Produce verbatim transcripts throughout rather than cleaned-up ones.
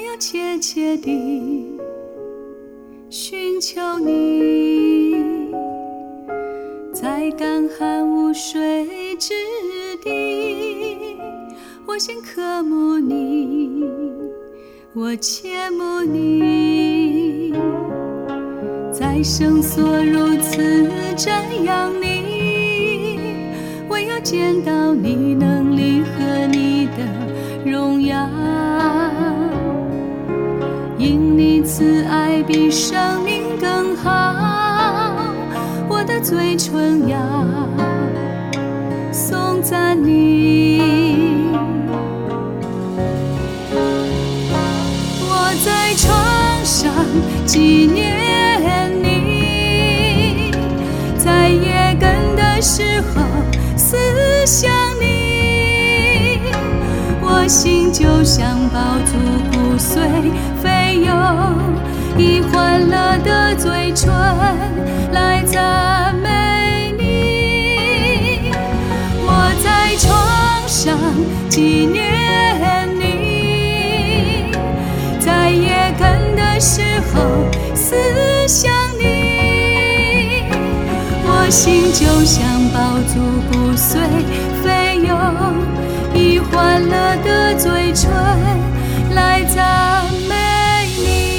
要切切地寻求你，在干旱无水之地，我心渴慕你，我切慕你，在圣所如此瞻仰你，唯有见到你能力和你的荣耀，因你慈爱比生命更好，我的嘴唇要颂赞你。我在床上纪念你，在夜更的时候思想你，我心就像饱足骨髓，非有以欢乐的嘴唇来赞美你。我在床上纪念你，在夜更的时候思想你，我心就像饱足骨髓，非有以欢乐的嘴唇来赞美你。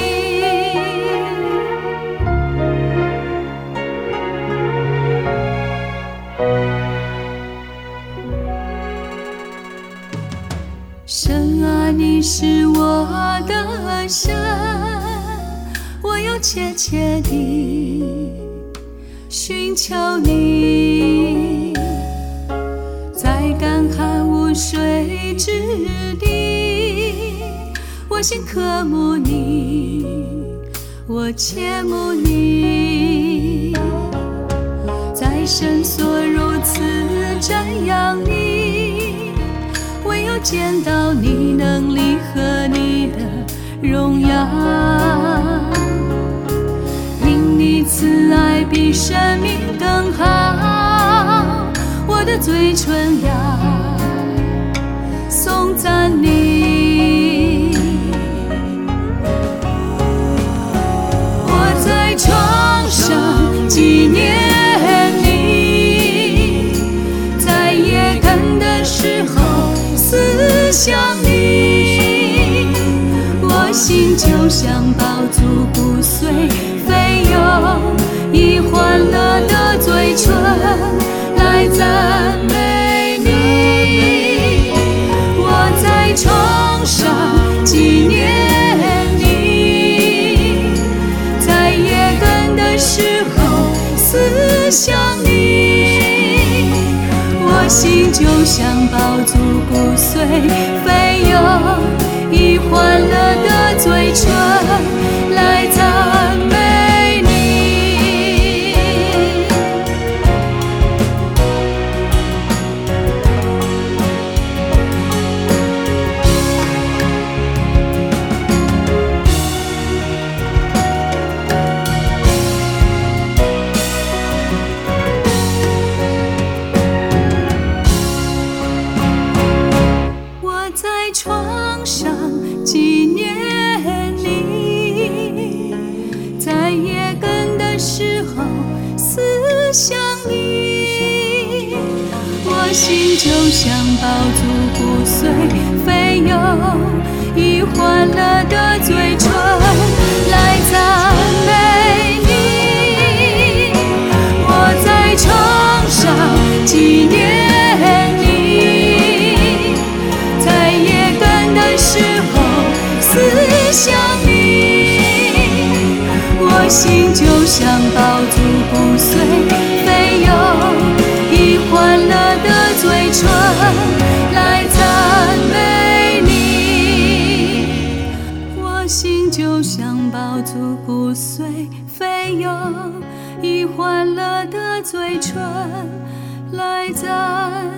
神啊，你是我的神，我要切切地寻求你，在干旱无水之地，我心渴慕你，我切慕你，在圣所如此瞻仰你，唯有见到你能力和你的荣耀，因你慈爱比生命更好，我的嘴唇要颂赞你。我在床上纪念你，在夜更的时候思想你，我心就像饱足骨髓，非有以欢乐的嘴唇来赞美你。我在床上纪念你，在夜更的时候思想你，我心就像饱足骨髓，非有以欢乐的嘴唇来赞美你。床上纪念你，在夜更的时候思想你，我心就像饱足骨髓，非有以欢乐的嘴唇来赞美你。我在床上纪念你，在夜更的时候思想你，我心就像饱足骨髓，非有以欢乐的嘴唇来赞美你。我心就像饱足骨髓，非有以欢乐的嘴唇来赞美你。